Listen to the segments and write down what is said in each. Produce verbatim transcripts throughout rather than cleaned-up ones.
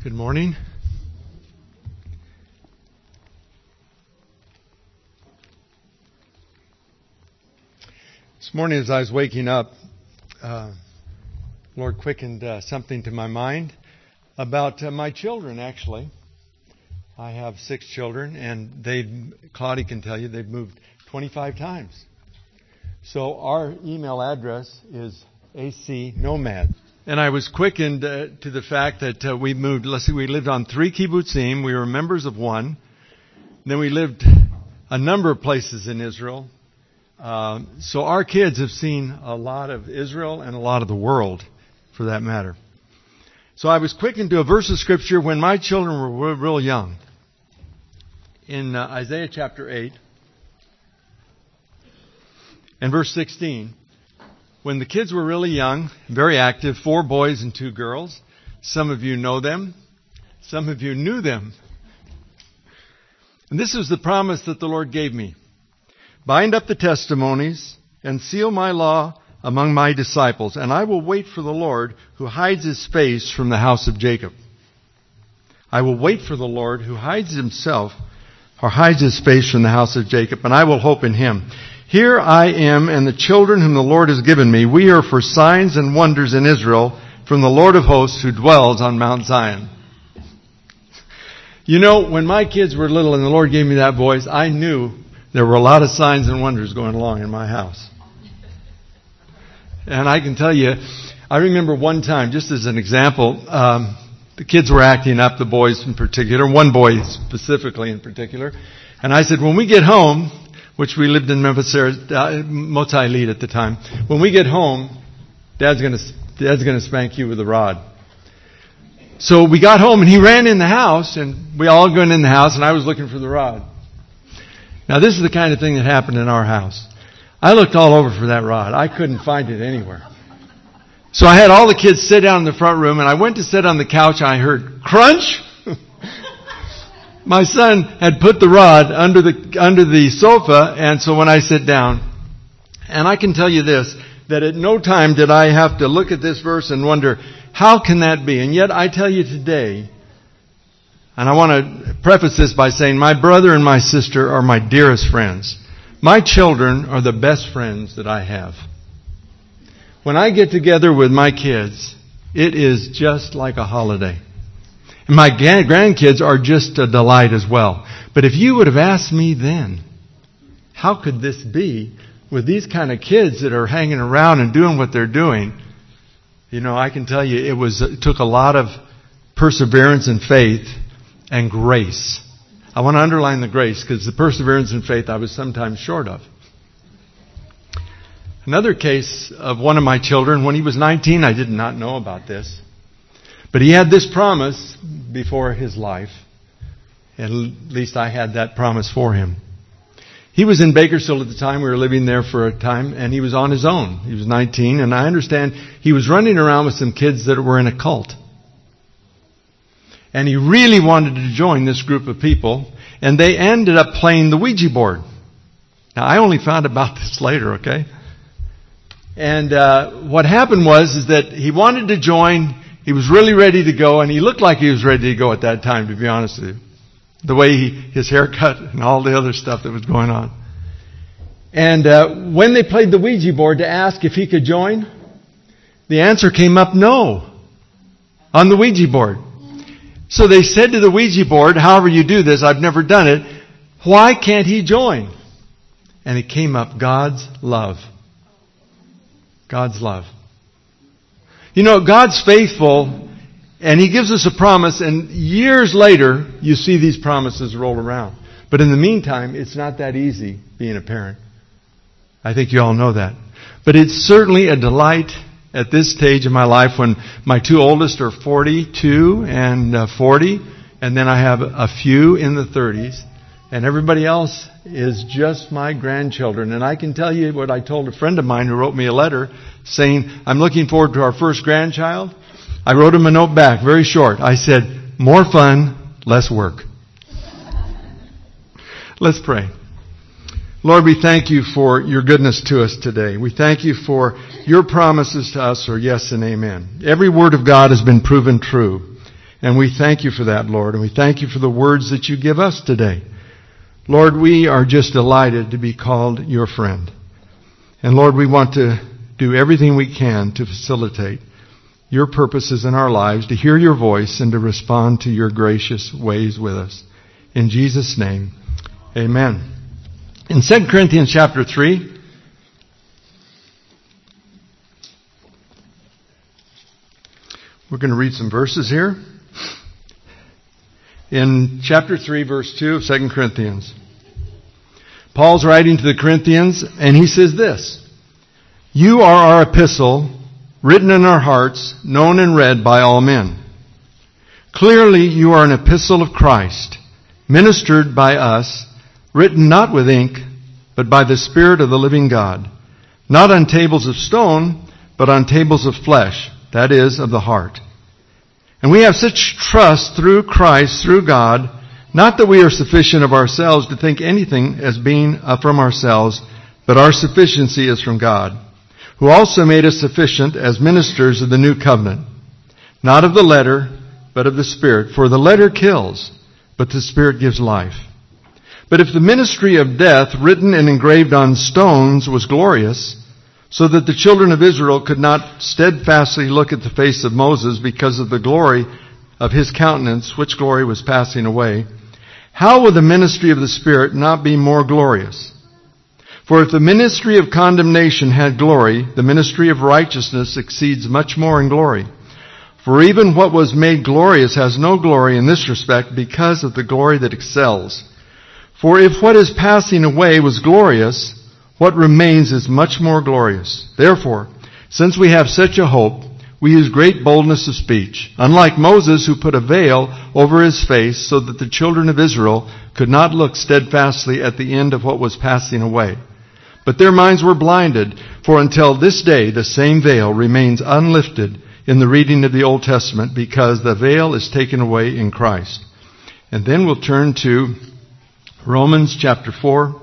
Good morning. This morning as I was waking up, uh, Lord quickened uh, something to my mind about uh, my children, actually. I have six children, and they've, Claudia can tell you, they've moved twenty-five times. So our email address is A C Nomad. And I was quickened uh, to the fact that uh, we moved, let's see, we lived on three kibbutzim. We were members of one. Then we lived a number of places in Israel. Uh, so our kids have seen a lot of Israel and a lot of the world, for that matter. So I was quickened to a verse of Scripture when my children were real young. In uh, Isaiah chapter eight and verse sixteen. When the kids were really young, very active, four boys and two girls. Some of you know them. Some of you knew them. And this was the promise that the Lord gave me. Bind up the testimonies and seal my law among my disciples, and I will wait for the Lord who hides his face from the house of Jacob. I will wait for the Lord who hides himself or hides his face from the house of Jacob, and I will hope in him. Here I am and the children whom the Lord has given me. We are for signs and wonders in Israel from the Lord of hosts who dwells on Mount Zion. You know, when my kids were little and the Lord gave me that voice, I knew there were a lot of signs and wonders going along in my house. And I can tell you, I remember one time, just as an example, um, the kids were acting up, the boys in particular, one boy specifically in particular. And I said, when we get home, which we lived in Memphis, uh, Motzi Elite at the time. When we get home, Dad's going to Dad's going to spank you with a rod. So we got home and he ran in the house, and we all went in the house, and I was looking for the rod. Now this is the kind of thing that happened in our house. I looked all over for that rod. I couldn't find it anywhere. So I had all the kids sit down in the front room, and I went to sit on the couch, and I heard crunch. My son had put the rod under the under the sofa, and so when I sit down, and I can tell you this, that at no time did I have to look at this verse and wonder, how can that be? And yet I tell you today, and I want to preface this by saying my brother and my sister are my dearest friends. My children are the best friends that I have. When I get together with my kids, it is just like a holiday. And my grandkids are just a delight as well. But if you would have asked me then, how could this be with these kind of kids that are hanging around and doing what they're doing? You know, I can tell you it was it took a lot of perseverance and faith and grace. I want to underline the grace because the perseverance and faith I was sometimes short of. Another case of one of my children, when he was nineteen, I did not know about this. But he had this promise before his life. At least I had that promise for him. He was in Bakersfield at the time. We were living there for a time, and he was on his own. He was nineteen, and I understand he was running around with some kids that were in a cult. And he really wanted to join this group of people, and they ended up playing the Ouija board. Now, I only found about this later, okay? And uh, what happened was is that he wanted to join. He was really ready to go, and he looked like he was ready to go at that time, to be honest with you. The way he, his haircut and all the other stuff that was going on. And uh, when they played the Ouija board to ask if he could join, the answer came up no on the Ouija board. So they said to the Ouija board, however you do this, I've never done it, why can't he join? And it came up, God's love. God's love. You know, God's faithful, and He gives us a promise, and years later, you see these promises roll around. But in the meantime, it's not that easy being a parent. I think you all know that. But it's certainly a delight at this stage of my life when my two oldest are forty-two and forty, and then I have a few in the thirties, and everybody else is just my grandchildren. And I can tell you what I told a friend of mine who wrote me a letter saying, I'm looking forward to our first grandchild. I wrote him a note back, very short. I said, more fun, less work. Let's pray. Lord, we thank you for your goodness to us today. We thank you for your promises to us are yes and amen. Every word of God has been proven true. And we thank you for that, Lord. And we thank you for the words that you give us today. Lord, we are just delighted to be called your friend. And Lord, we want to do everything we can to facilitate your purposes in our lives, to hear your voice and to respond to your gracious ways with us. In Jesus' name, amen. In Second Corinthians chapter three, we're going to read some verses here. In chapter three, verse two of Second Corinthians, Paul's writing to the Corinthians, and he says this: "You are our epistle, written in our hearts, known and read by all men. Clearly you are an epistle of Christ, ministered by us, written not with ink, but by the Spirit of the living God, not on tables of stone, but on tables of flesh, that is, of the heart. And we have such trust through Christ, through God, not that we are sufficient of ourselves to think anything as being from ourselves, but our sufficiency is from God, who also made us sufficient as ministers of the new covenant, not of the letter, but of the Spirit. For the letter kills, but the Spirit gives life. But if the ministry of death, written and engraved on stones, was glorious, so that the children of Israel could not steadfastly look at the face of Moses because of the glory of his countenance, which glory was passing away, how will the ministry of the Spirit not be more glorious? For if the ministry of condemnation had glory, the ministry of righteousness exceeds much more in glory. For even what was made glorious has no glory in this respect because of the glory that excels. For if what is passing away was glorious, what remains is much more glorious. Therefore, since we have such a hope, we use great boldness of speech, unlike Moses, who put a veil over his face so that the children of Israel could not look steadfastly at the end of what was passing away. But their minds were blinded, for until this day the same veil remains unlifted in the reading of the Old Testament, because the veil is taken away in Christ." And then we'll turn to Romans chapter four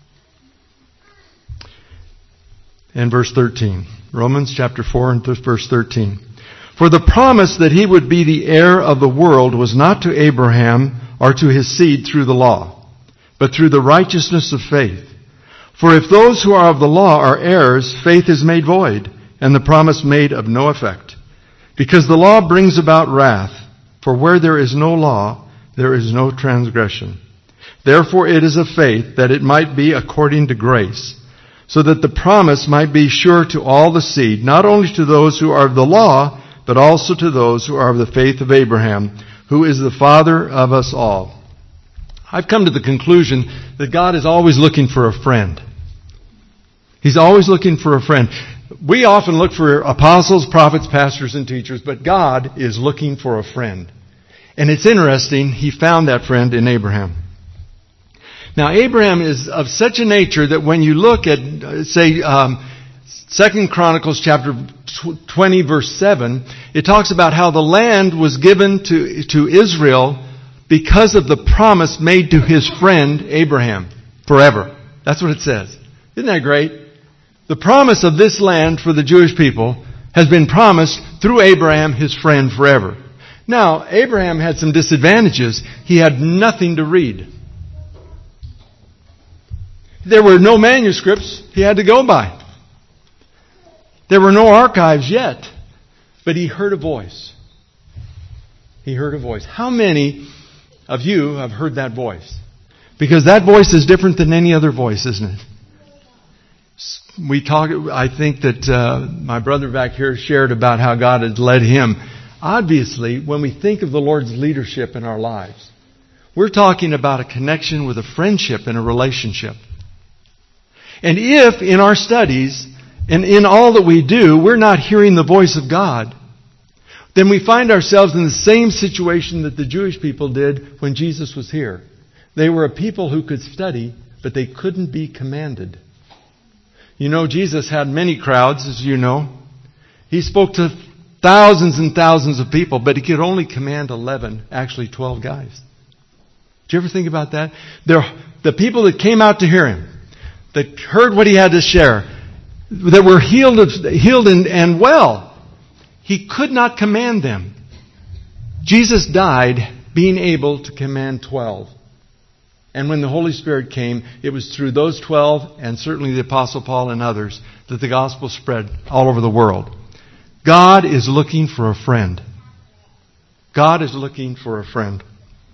and verse thirteen. Romans chapter four and verse thirteen. "For the promise that he would be the heir of the world was not to Abraham or to his seed through the law, but through the righteousness of faith. For if those who are of the law are heirs, faith is made void, and the promise made of no effect. Because the law brings about wrath, for where there is no law, there is no transgression. Therefore it is of faith that it might be according to grace, so that the promise might be sure to all the seed, not only to those who are of the law, but also to those who are of the faith of Abraham, who is the father of us all." I've come to the conclusion that God is always looking for a friend. He's always looking for a friend. We often look for apostles, prophets, pastors, and teachers, but God is looking for a friend. And it's interesting, He found that friend in Abraham. Now, Abraham is of such a nature that when you look at, say, um, Second Chronicles chapter twenty, verse seven, it talks about how the land was given to, to Israel because of the promise made to his friend Abraham forever. That's what it says. Isn't that great? The promise of this land for the Jewish people has been promised through Abraham, his friend, forever. Now, Abraham had some disadvantages. He had nothing to read. There were no manuscripts he had to go by. There were no archives yet. But he heard a voice. He heard a voice. How many of you have heard that voice? Because that voice is different than any other voice, isn't it? We talk. I think that uh, my brother back here shared about how God has led him. Obviously, when we think of the Lord's leadership in our lives, we're talking about a connection with a friendship and a relationship. And if in our studies and in all that we do, we're not hearing the voice of God, then we find ourselves in the same situation that the Jewish people did when Jesus was here. They were a people who could study, but they couldn't be commanded. You know, Jesus had many crowds, as you know. He spoke to thousands and thousands of people, but he could only command eleven, actually twelve guys. Did you ever think about that? They're, the people that came out to hear him, that heard what he had to share, that were healed, healed and, and well, he could not command them. Jesus died being able to command twelve. And when the Holy Spirit came, it was through those twelve, and certainly the Apostle Paul and others, that the gospel spread all over the world. God is looking for a friend. God is looking for a friend.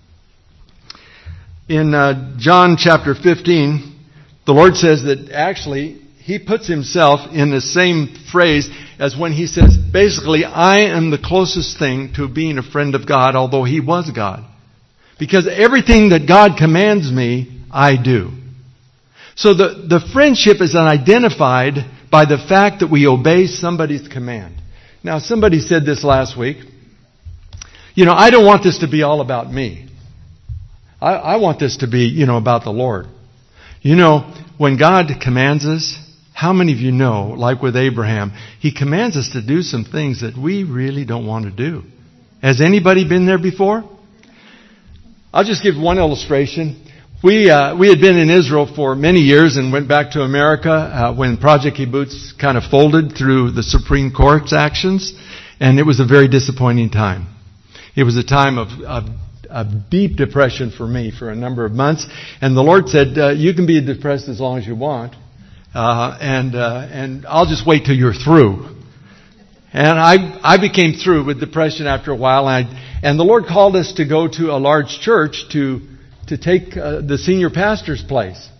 In uh, John chapter fifteen, the Lord says that actually He puts Himself in the same phrase as when He says, basically, I am the closest thing to being a friend of God, although He was God. Because everything that God commands me, I do. So the, the friendship is identified by the fact that we obey somebody's command. Now, somebody said this last week. You know, I don't want this to be all about me. I, I want this to be, you know, about the Lord. You know, when God commands us, how many of you know, like with Abraham, He commands us to do some things that we really don't want to do. Has anybody been there before? I'll just give one illustration. We uh, we had been in Israel for many years and went back to America uh, when Project Kibbutz kind of folded through the Supreme Court's actions, and it was a very disappointing time. It was a time of, of, of deep depression for me for a number of months, and the Lord said, uh, "You can be depressed as long as you want, uh, and uh, and I'll just wait till you're through." And I I became through with depression after a while, and I, and the Lord called us to go to a large church to to take uh, the senior pastor's place.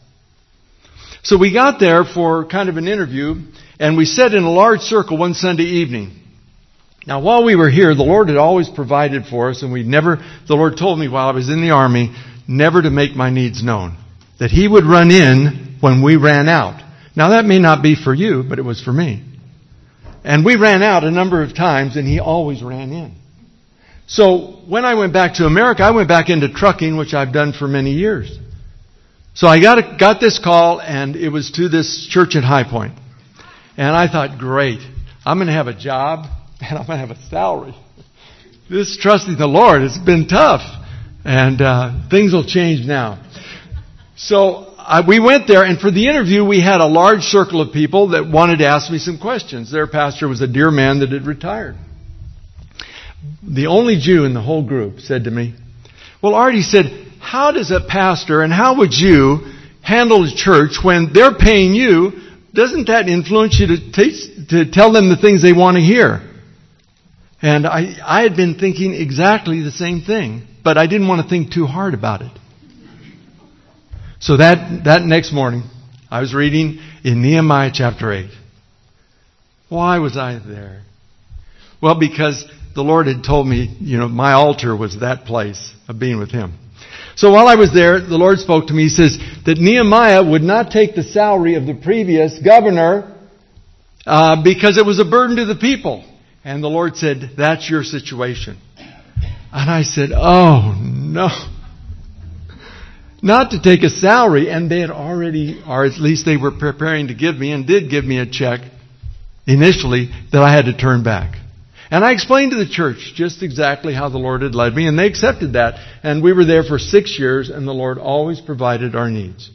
So we got there for kind of an interview, and we sat in a large circle one Sunday evening. Now, while we were here, the Lord had always provided for us, and we never. The Lord told me while I was in the army never to make my needs known, that He would run in when we ran out. Now, that may not be for you, but it was for me. And we ran out a number of times, and He always ran in. So when I went back to America, I went back into trucking, which I've done for many years. So I got a, got this call, and it was to this church at High Point. And I thought, great, I'm going to have a job, and I'm going to have a salary. This trusting the Lord has been tough, and uh, things will change now. So I, we went there, and for the interview, we had a large circle of people that wanted to ask me some questions. Their pastor was a dear man that had retired. The only Jew in the whole group said to me, well, Artie said, how does a pastor and how would you handle a church when they're paying you? Doesn't that influence you to, teach, to tell them the things they want to hear? And I, I had been thinking exactly the same thing, but I didn't want to think too hard about it. So that, that next morning, I was reading in Nehemiah chapter eight. Why was I there? Well, because the Lord had told me, you know, my altar was that place of being with Him. So while I was there, the Lord spoke to me. He says that Nehemiah would not take the salary of the previous governor uh, because it was a burden to the people. And the Lord said, that's your situation. And I said, oh, no. Not to take a salary. And they had already, or at least they were preparing to give me, and did give me a check initially that I had to turn back. And I explained to the church just exactly how the Lord had led me, and they accepted that. And we were there for six years, and the Lord always provided our needs.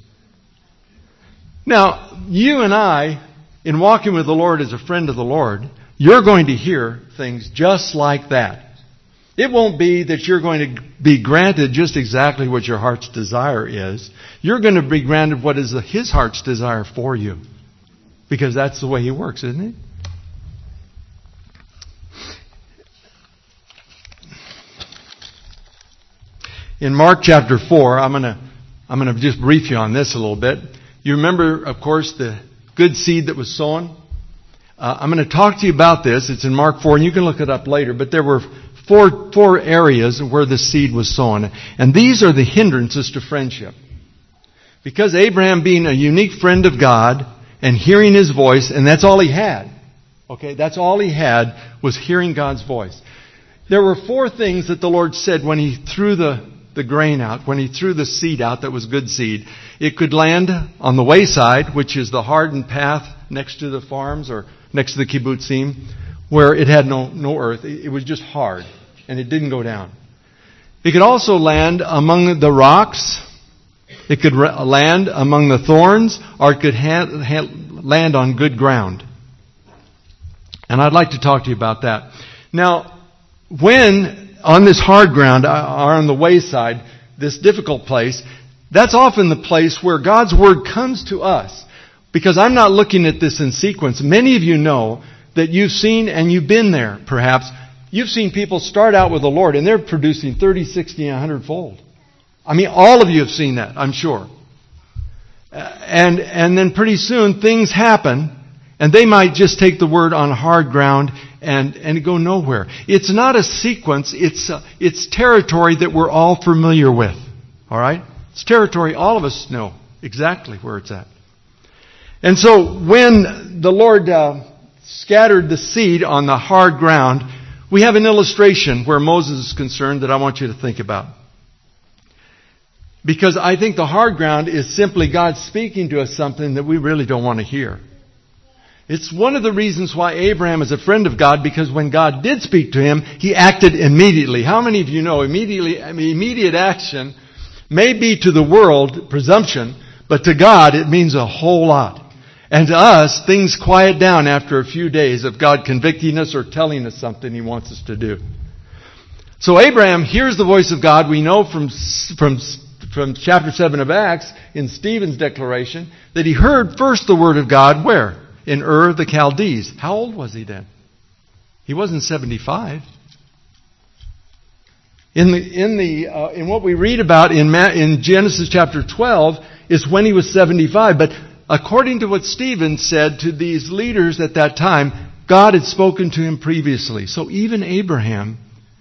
Now, you and I, in walking with the Lord as a friend of the Lord, you're going to hear things just like that. It won't be that you're going to be granted just exactly what your heart's desire is. You're going to be granted what is His heart's desire for you. Because that's the way He works, isn't it? In Mark chapter four, I'm going to I'm going to just brief you on this a little bit. You remember, of course, the good seed that was sown? Uh, I'm going to talk to you about this. It's in Mark four, and you can look it up later. But there were four four areas where the seed was sown. And these are the hindrances to friendship. Because Abraham, being a unique friend of God and hearing His voice, and that's all he had. Okay, that's all he had was hearing God's voice. There were four things that the Lord said when He threw the the grain out, when He threw the seed out that was good seed. It could land on the wayside, which is the hardened path next to the farms or next to the kibbutzim, where it had no, no earth. It was just hard, and it didn't go down. It could also land among the rocks. It could land among the thorns, or it could ha- ha- land on good ground. And I'd like to talk to you about that. Now, when on this hard ground, or on the wayside, this difficult place, that's often the place where God's Word comes to us. Because I'm not looking at this in sequence. Many of you know that you've seen, and you've been there perhaps, you've seen people start out with the Lord and they're producing thirty, sixty, and one hundred fold. I mean, all of you have seen that, I'm sure. And, and then pretty soon things happen, and they might just take the Word on hard ground and, and go nowhere. It's not a sequence, it's, uh, it's territory that we're all familiar with. All right? It's territory all of us know exactly where it's at. And so when the Lord uh, scattered the seed on the hard ground, we have an illustration where Moses is concerned that I want you to think about. Because I think the hard ground is simply God speaking to us something that we really don't want to hear. It's one of the reasons why Abraham is a friend of God, because when God did speak to him, he acted immediately. How many of you know immediately, I mean, immediate action may be to the world presumption, but to God it means a whole lot. And to us, things quiet down after a few days of God convicting us or telling us something He wants us to do. So Abraham hears the voice of God. We know from, from, from chapter seven of Acts, in Stephen's declaration, that he heard first the word of God where? In Ur of the Chaldees. How old was he then? He wasn't seventy-five. In the in the uh, in what we read about in Ma- in Genesis chapter twelve is when he was seventy-five. But according to what Stephen said to these leaders at that time, God had spoken to him previously. So even Abraham,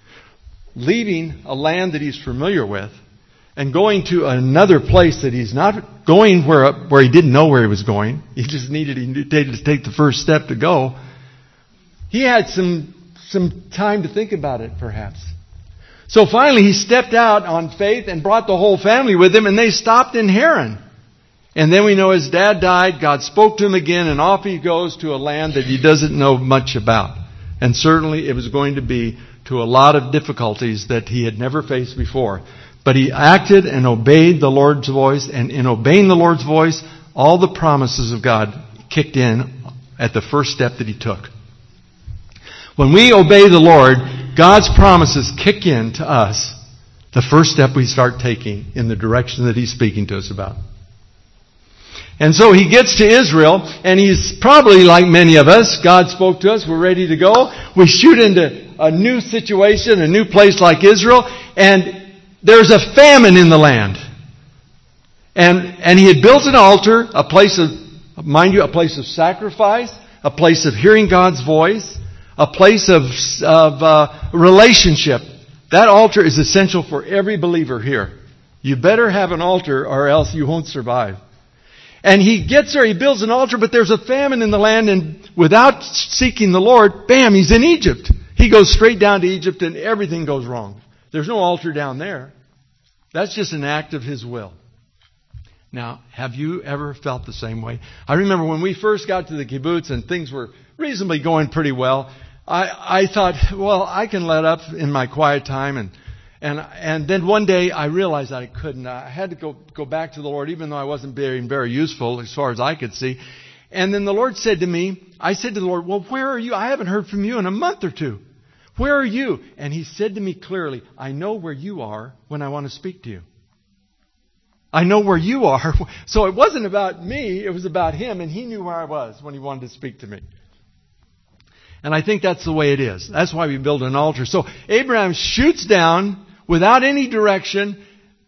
leaving a land that he's familiar with and going to another place that he's not going where where he didn't know where he was going, he just needed he needed to take the first step to go. He had some some time to think about it, perhaps. So finally he stepped out on faith and brought the whole family with him, and they stopped in Haran. And then we know his dad died, God spoke to him again, and off he goes to a land that he doesn't know much about. And certainly it was going to be to a lot of difficulties that he had never faced before. But he acted and obeyed the Lord's voice, and in obeying the Lord's voice, all the promises of God kicked in at the first step that he took. When we obey the Lord, God's promises kick in to us the first step we start taking in the direction that He's speaking to us about. And so he gets to Israel, and he's probably like many of us. God spoke to us. We're ready to go. We shoot into a new situation, a new place like Israel, and there's a famine in the land. And, and he had built an altar, a place of, mind you, a place of sacrifice, a place of hearing God's voice, a place of, of uh, relationship. That altar is essential for every believer here. You better have an altar or else you won't survive. And he gets there, he builds an altar, but there's a famine in the land, and without seeking the Lord, bam, he's in Egypt. He goes straight down to Egypt and everything goes wrong. There's no altar down there. That's just an act of His will. Now, have you ever felt the same way? I remember when we first got to the kibbutz and things were reasonably going pretty well, I, I thought, well, I can let up in my quiet time. And and and then one day I realized that I couldn't. I had to go, go back to the Lord, even though I wasn't being very useful as far as I could see. And then the Lord said to me, I said to the Lord, well, where are you? I haven't heard from you in a month or two. Where are you? And He said to me clearly, I know where you are when I want to speak to you. I know where you are. So it wasn't about me, it was about Him, and He knew where I was when He wanted to speak to me. And I think that's the way it is. That's why we build an altar. So Abraham shoots down without any direction.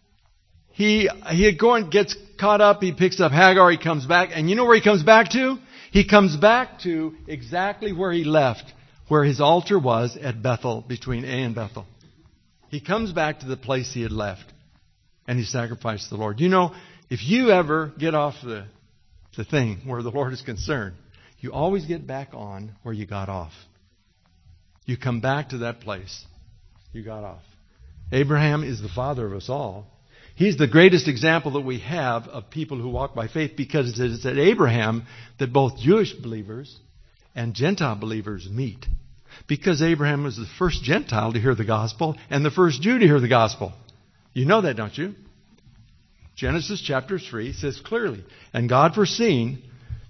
He he going, gets caught up, he picks up Hagar, he comes back, and you know where he comes back to? He comes back to exactly where he left, where his altar was at Bethel, between A and Bethel. He comes back to the place he had left. And he sacrificed the Lord. You know, if you ever get off the, the thing where the Lord is concerned, you always get back on where you got off. You come back to that place you got off. Abraham is the father of us all. He's the greatest example that we have of people who walk by faith, because it's at Abraham that both Jewish believers and Gentile believers meet. Because Abraham was the first Gentile to hear the gospel and the first Jew to hear the gospel. You know that, don't you? Genesis chapter three says clearly, and God foreseeing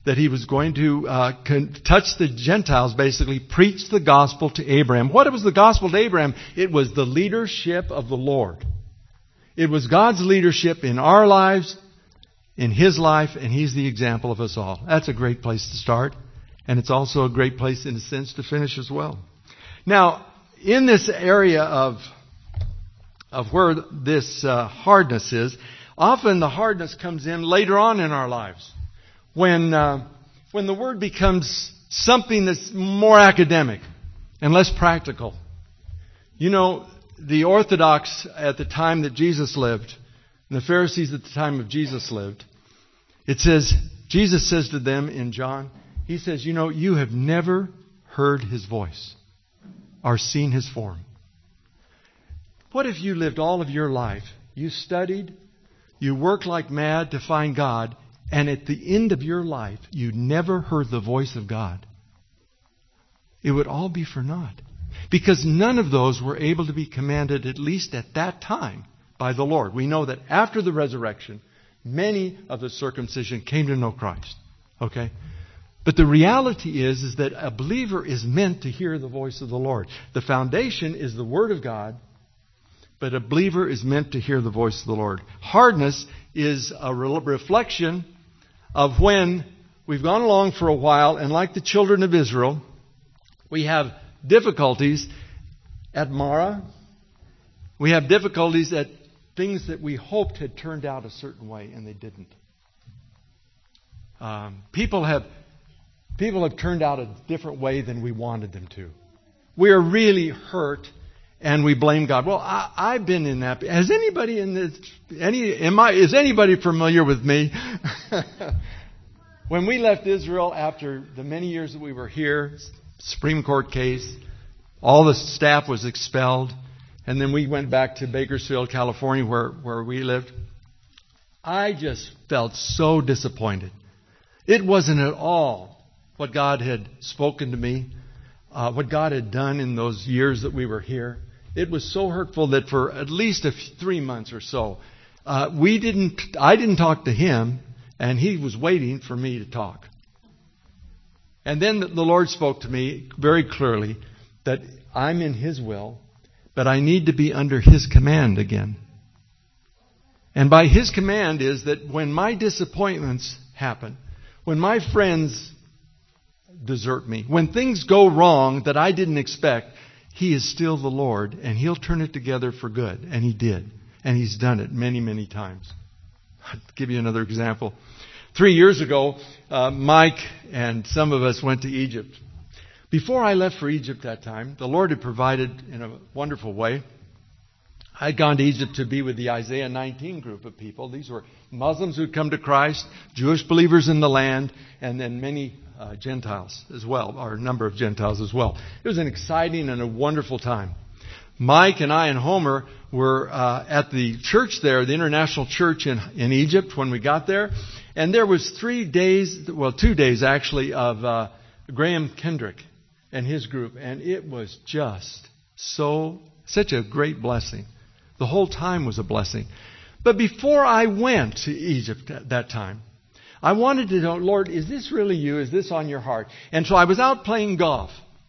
that he was going to uh, con- touch the Gentiles, basically preach the gospel to Abraham. What was the gospel to Abraham? It was the leadership of the Lord. It was God's leadership in our lives, in his life, and he's the example of us all. That's a great place to start. And it's also a great place, in a sense, to finish as well. Now, in this area of, of where this uh, hardness is, often the hardness comes in later on in our lives. When, uh, when the Word becomes something that's more academic and less practical. You know, the Orthodox at the time that Jesus lived, and the Pharisees at the time of Jesus lived, it says, Jesus says to them in John, he says, you know, you have never heard his voice or seen his form. What if you lived all of your life, you studied, you worked like mad to find God, and at the end of your life, you never heard the voice of God? It would all be for naught. Because none of those were able to be commanded, at least at that time, by the Lord. We know that after the resurrection, many of the circumcision came to know Christ. Okay? But the reality is, is that a believer is meant to hear the voice of the Lord. The foundation is the Word of God, but a believer is meant to hear the voice of the Lord. Hardness is a re- reflection of when we've gone along for a while, and like the children of Israel, we have difficulties at Marah. We have difficulties at things that we hoped had turned out a certain way, and they didn't. Um, people have people have turned out a different way than we wanted them to. We are really hurt, and we blame God. Well, I, I've been in that. Has anybody in this? Any? Am I? Is anybody familiar with me? When we left Israel after the many years that we were here, Supreme Court case, all the staff was expelled, and then we went back to Bakersfield, California, where, where we lived. I just felt so disappointed. It wasn't at all what God had spoken to me, uh, what God had done in those years that we were here. It was so hurtful that for at least a few, three months or so, uh, we didn't. I didn't talk to him, and he was waiting for me to talk. And then the Lord spoke to me very clearly that I'm in his will, but I need to be under his command again. And by his command is that when my disappointments happen, when my friends desert me, when things go wrong that I didn't expect, he is still the Lord, and he'll turn it together for good. And he did. And he's done it many, many times. I'll give you another example. Three years ago, uh, Mike and some of us went to Egypt. Before I left for Egypt that time, the Lord had provided in a wonderful way. I'd gone to Egypt to be with the Isaiah nineteen group of people. These were Muslims who'd come to Christ, Jewish believers in the land, and then many uh, Gentiles as well, or a number of Gentiles as well. It was an exciting and a wonderful time. Mike and I and Homer were uh, at the church there, the International Church in, in Egypt when we got there. And there was three days, well, two days actually, of uh, Graham Kendrick and his group. And it was just so, such a great blessing. The whole time was a blessing. But before I went to Egypt at that time, I wanted to know, Lord, is this really you? Is this on your heart? And so I was out playing golf.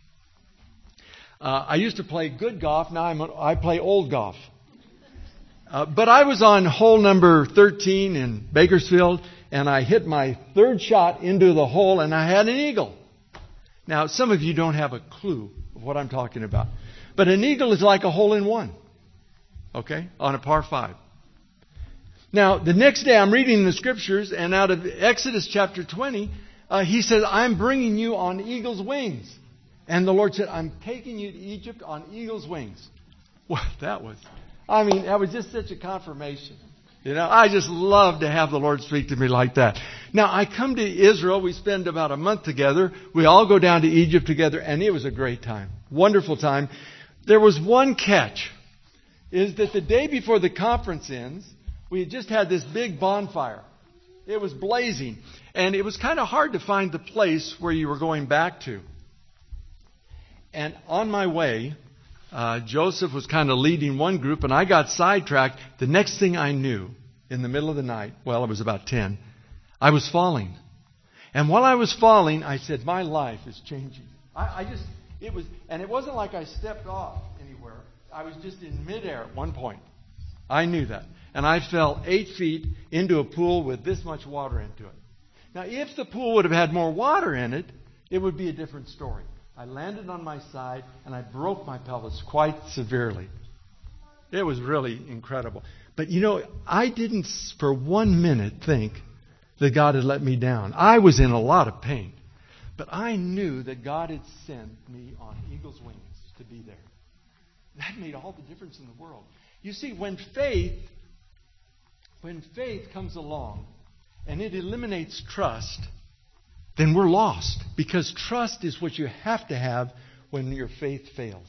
Uh, I used to play good golf. Now I'm, I play old golf. Uh, but I was on hole number thirteen in Bakersfield, and I hit my third shot into the hole, and I had an eagle. Now, some of you don't have a clue of what I'm talking about. But an eagle is like a hole-in-one, okay, on a par five. Now, the next day I'm reading the Scriptures, and out of Exodus chapter twenty, uh, he says, I'm bringing you on eagle's wings. And the Lord said, I'm taking you to Egypt on eagle's wings. Well, that was, I mean, that was just such a confirmation. You know, I just love to have the Lord speak to me like that. Now, I come to Israel. We spend about a month together. We all go down to Egypt together, and it was a great time. Wonderful time. There was one catch, is that the day before the conference ends, we had just had this big bonfire. It was blazing, and it was kind of hard to find the place where you were going back to. And on my way, uh, Joseph was kind of leading one group, and I got sidetracked. The next thing I knew, in the middle of the night, well, it was about ten, I was falling. And while I was falling, I said, my life is changing. I, I just, it was, and it wasn't like I stepped off anywhere. I was just in midair at one point. I knew that. And I fell eight feet into a pool with this much water into it. Now, if the pool would have had more water in it, it would be a different story. I landed on my side, and I broke my pelvis quite severely. It was really incredible. But, you know, I didn't for one minute think that God had let me down. I was in a lot of pain. But I knew that God had sent me on eagle's wings to be there. That made all the difference in the world. You see, when faith, when faith comes along and it eliminates trust, then we're lost. Because trust is what you have to have when your faith fails.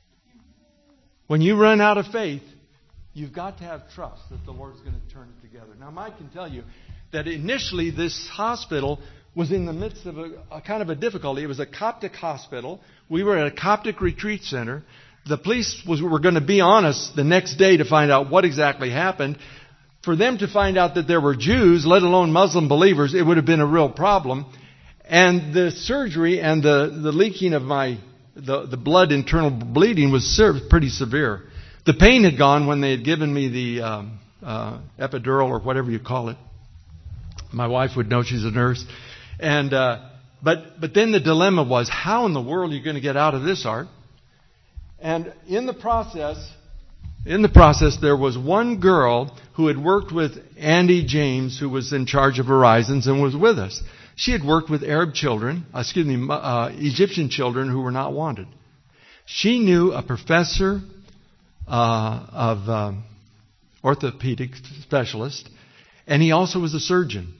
When you run out of faith, you've got to have trust that the Lord's going to turn it together. Now, Mike can tell you that initially this hospital was in the midst of a, a kind of a difficulty. It was a Coptic hospital. We were at a Coptic retreat center. The police was, were going to be on us the next day to find out what exactly happened. For them to find out that there were Jews, let alone Muslim believers, it would have been a real problem. And the surgery and the, the leaking of my, the, the blood, internal bleeding was pretty severe. The pain had gone when they had given me the um, uh, epidural or whatever you call it. My wife would know, she's a nurse. And uh, but but then the dilemma was, how in the world are you going to get out of this, Art? And in the process, in the process, there was one girl who had worked with Andy James, who was in charge of Horizons and was with us. She had worked with Arab children, uh, excuse me, uh, Egyptian children who were not wanted. She knew a professor uh, of um, orthopedic specialist, and he also was a surgeon.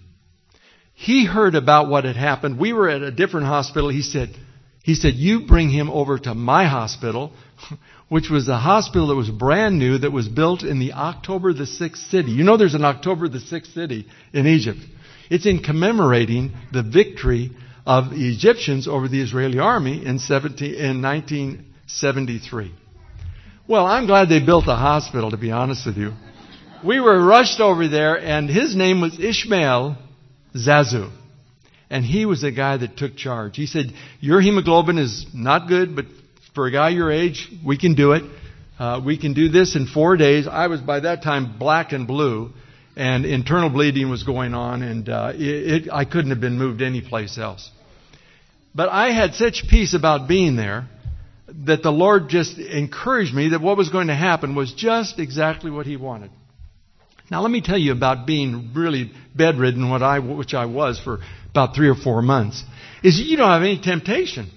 He heard about what had happened. We were at a different hospital. He said, he said, you bring him over to my hospital, which was a hospital that was brand new, that was built in the October the sixth city. You know there's an October the sixth city in Egypt. It's in commemorating the victory of the Egyptians over the Israeli army in, seventeen, in nineteen seventy-three. Well, I'm glad they built a hospital, to be honest with you. We were rushed over there, and his name was Ishmael Zazu. And he was the guy that took charge. He said, your hemoglobin is not good, but for a guy your age, we can do it. Uh, we can do this in four days. I was by that time black and blue, and internal bleeding was going on, and uh, it, it, I couldn't have been moved anyplace else. But I had such peace about being there that the Lord just encouraged me that what was going to happen was just exactly what He wanted. Now, let me tell you about being really bedridden, what I, which I was for about three or four months, is you don't have any temptation.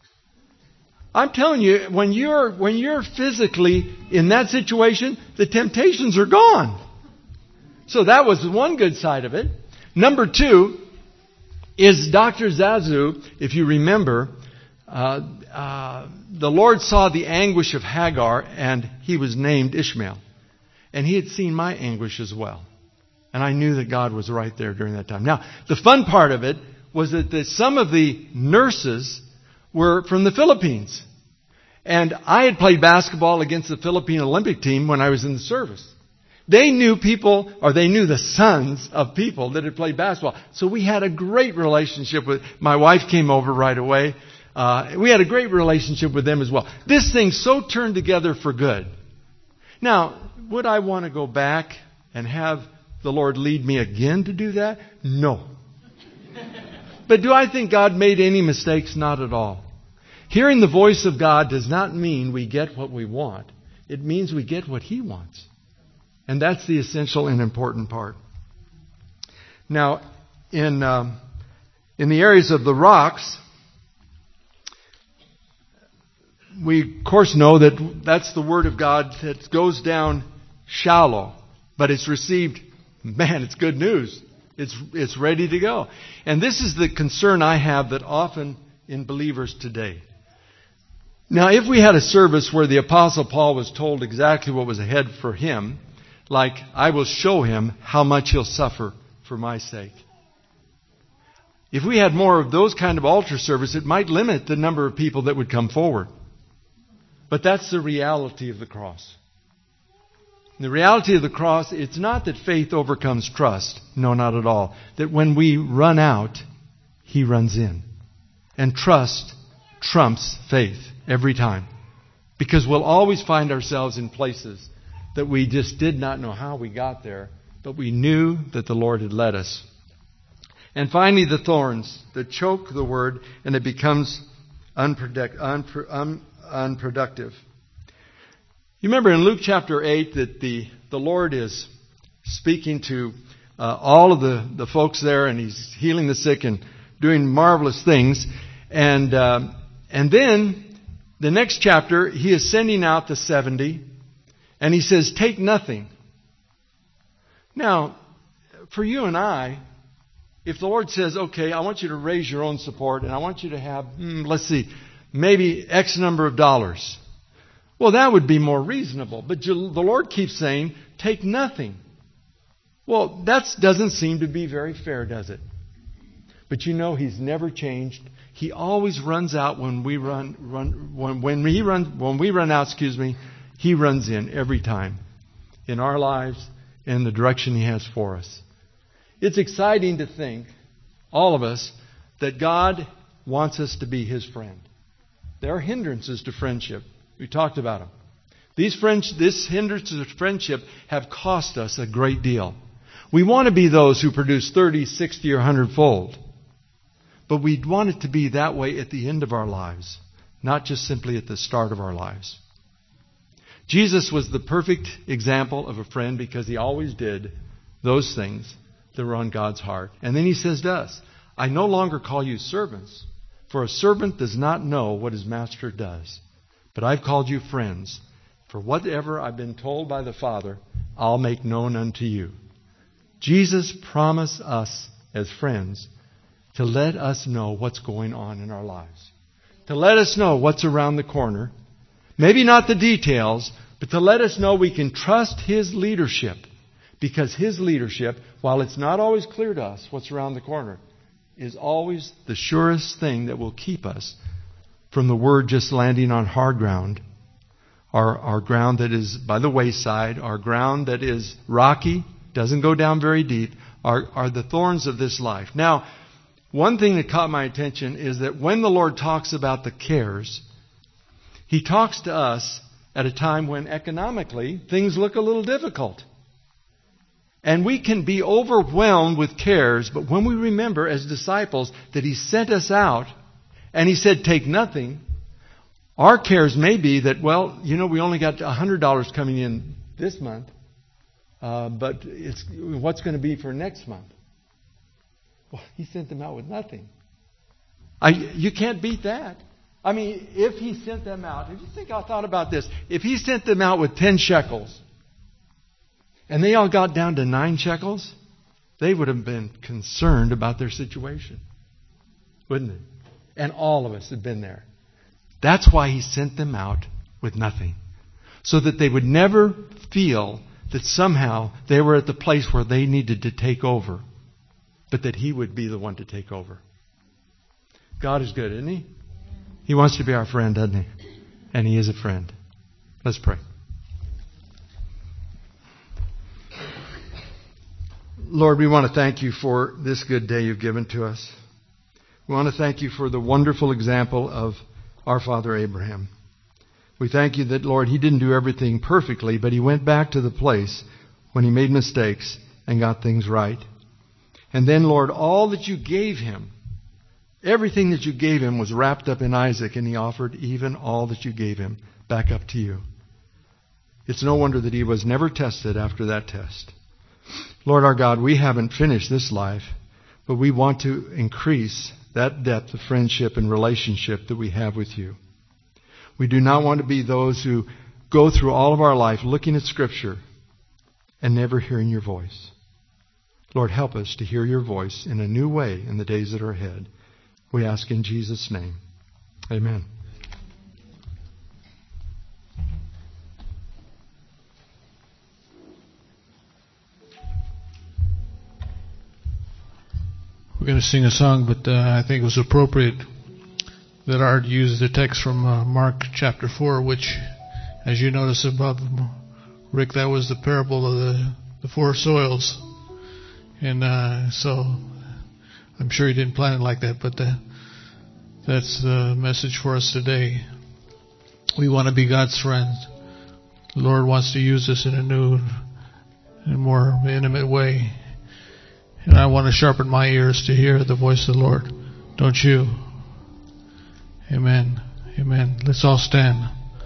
I'm telling you, when you're, when you're physically in that situation, the temptations are gone. So that was one good side of it. Number two is Doctor Zazu, if you remember, uh, uh, the Lord saw the anguish of Hagar, and he was named Ishmael. And he had seen my anguish as well. And I knew that God was right there during that time. Now, the fun part of it was that the, some of the nurses were from the Philippines. And I had played basketball against the Philippine Olympic team when I was in the service. They knew people, or they knew the sons of people that had played basketball. So we had a great relationship with, my wife came over right away. Uh, we had a great relationship with them as well. This thing so turned together for good. Now, would I want to go back and have the Lord lead me again to do that? No. But do I think God made any mistakes? Not at all. Hearing the voice of God does not mean we get what we want. It means we get what He wants. And that's the essential and important part. Now, in, um, in the areas of the rocks, we, of course, know that that's the Word of God that goes down shallow, but it's received, man, it's good news. It's, it's ready to go. And this is the concern I have that often in believers today. Now, if we had a service where the Apostle Paul was told exactly what was ahead for him, like, I will show him how much he'll suffer for my sake. If we had more of those kind of altar service, it might limit the number of people that would come forward. But that's the reality of the cross. The reality of the cross, it's not that faith overcomes trust. No, not at all. That when we run out, He runs in. And trust trumps faith every time. Because we'll always find ourselves in places that we just did not know how we got there, but we knew that the Lord had led us. And finally, the thorns that choke the word, and it becomes unproduct, unpro, un, unproductive. You remember in Luke chapter eight that the, the Lord is speaking to uh, all of the, the folks there, and He's healing the sick and doing marvelous things. And uh, and then the next chapter, He is sending out the seventy, and He says, take nothing. Now, for you and I, if the Lord says, okay, I want you to raise your own support, and I want you to have, mm, let's see, maybe X number of dollars. Well, that would be more reasonable. But the Lord keeps saying, take nothing. Well, that doesn't seem to be very fair, does it? But you know He's never changed. He always runs out when we run, run when, when he run, when we run out, excuse me, He runs in every time in our lives and the direction He has for us. It's exciting to think, all of us, that God wants us to be His friend. There are hindrances to friendship. We talked about them. These friends, this hindrances to friendship have cost us a great deal. We want to be those who produce thirty, sixty, or one hundred fold. But we want it to be that way at the end of our lives, not just simply at the start of our lives. Jesus was the perfect example of a friend because He always did those things that were on God's heart. And then He says to us, I no longer call you servants, for a servant does not know what his master does. But I've called you friends, for whatever I've been told by the Father, I'll make known unto you. Jesus promised us as friends to let us know what's going on in our lives. To let us know what's around the corner. Maybe not the details, but to let us know we can trust His leadership. Because His leadership, while it's not always clear to us what's around the corner, is always the surest thing that will keep us from the Word just landing on hard ground. Our, our ground that is by the wayside, our ground that is rocky, doesn't go down very deep, are, are the thorns of this life. Now, one thing that caught my attention is that when the Lord talks about the cares, He talks to us at a time when economically things look a little difficult. And we can be overwhelmed with cares, but when we remember as disciples that He sent us out and He said, take nothing, our cares may be that, well, you know, we only got one hundred dollars coming in this month, uh, but it's what's going to be for next month? Well, He sent them out with nothing. I, you can't beat that. I mean, if He sent them out, if you think I thought about this, if He sent them out with ten shekels, and they all got down to nine shekels, they would have been concerned about their situation. Wouldn't it? And all of us have been there. That's why He sent them out with nothing. So that they would never feel that somehow they were at the place where they needed to take over. But that He would be the one to take over. God is good, isn't He? He wants to be our friend, doesn't He? And He is a friend. Let's pray. Lord, we want to thank You for this good day You've given to us. We want to thank You for the wonderful example of our father Abraham. We thank You that, Lord, he didn't do everything perfectly, but he went back to the place when he made mistakes and got things right. And then, Lord, all that You gave him, everything that You gave him was wrapped up in Isaac, and he offered even all that You gave him back up to You. It's no wonder that he was never tested after that test. Lord our God, we haven't finished this life, but we want to increase that depth of friendship and relationship that we have with You. We do not want to be those who go through all of our life looking at Scripture and never hearing Your voice. Lord, help us to hear Your voice in a new way in the days that are ahead. We ask in Jesus' name. Amen. We're going to sing a song, but uh, I think it was appropriate that Art used the text from uh, Mark chapter four, which, as you notice above, Rick, that was the parable of the, the four soils. And uh, so I'm sure He didn't plan it like that, but the, that's the message for us today. We want to be God's friends. The Lord wants to use us in a new and more intimate way. And I want to sharpen my ears to hear the voice of the Lord. Don't you? Amen. Amen. Let's all stand.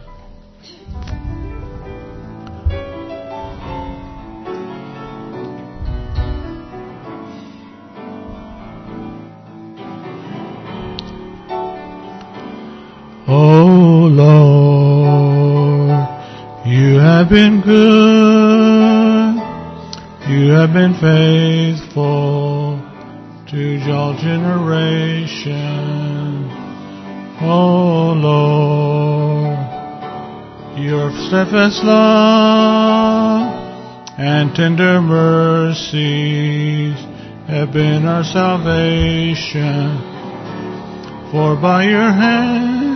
Oh Lord, you have been good. You have been faithful to all generations. Oh Lord, your steadfast love and tender mercies have been our salvation. For by your hand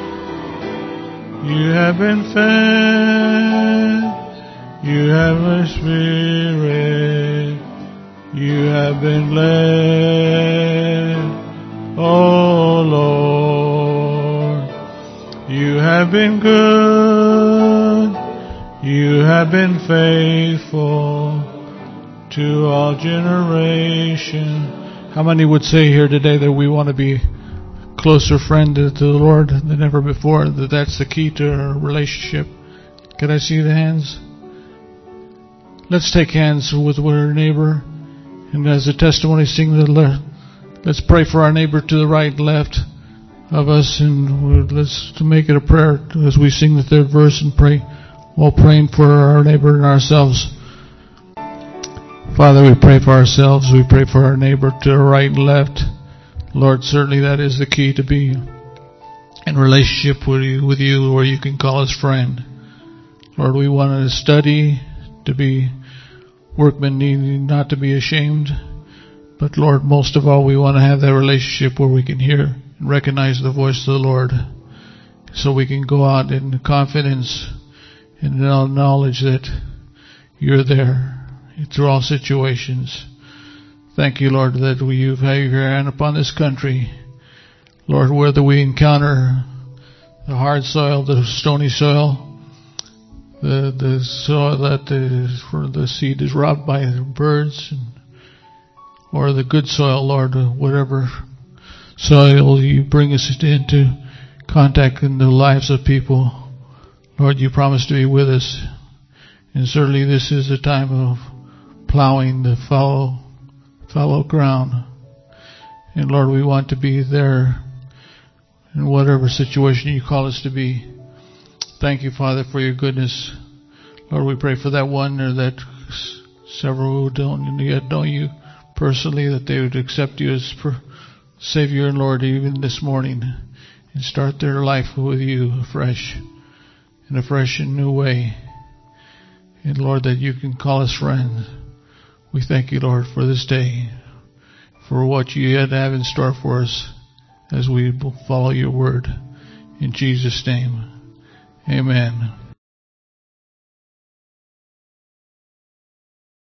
you have been fed, you have a spirit, you have been led. Oh Lord, you have been good, you have been faithful to all generations. How many would say here today that we want to be closer friend to the Lord than ever before, that that's the key to our relationship? Can I see the hands? Let's take hands with our neighbor, and as a testimony, sing the le- let's pray for our neighbor to the right and left of us, and let's to make it a prayer as we sing the third verse and pray while praying for our neighbor and ourselves. Father, we pray for ourselves, we pray for our neighbor to the right and left. Lord, certainly that is the key to be in relationship with you, with you, where you can call us friend. Lord, we want to study to be workmen needing not to be ashamed. But Lord, most of all, we want to have that relationship where we can hear and recognize the voice of the Lord, so we can go out in confidence and knowledge that you're there through all situations. Thank you, Lord, that you've had your hand upon this country. Lord, whether we encounter the hard soil, the stony soil, the the soil that is where the seed is robbed by the birds, and, or the good soil, Lord, whatever soil you bring us into contact in the lives of people, Lord, you promise to be with us. And certainly this is a time of plowing the fallow fallow ground. And Lord, we want to be there in whatever situation you call us to be. Thank you, Father, for your goodness. Lord, we pray for that one or that several who don't yet know you personally, that they would accept you as Savior and Lord even this morning, and start their life with you afresh, in a fresh and new way. And Lord, that you can call us friends. We thank you, Lord, for this day, for what you yet have in store for us as we follow your word. In Jesus' name, amen.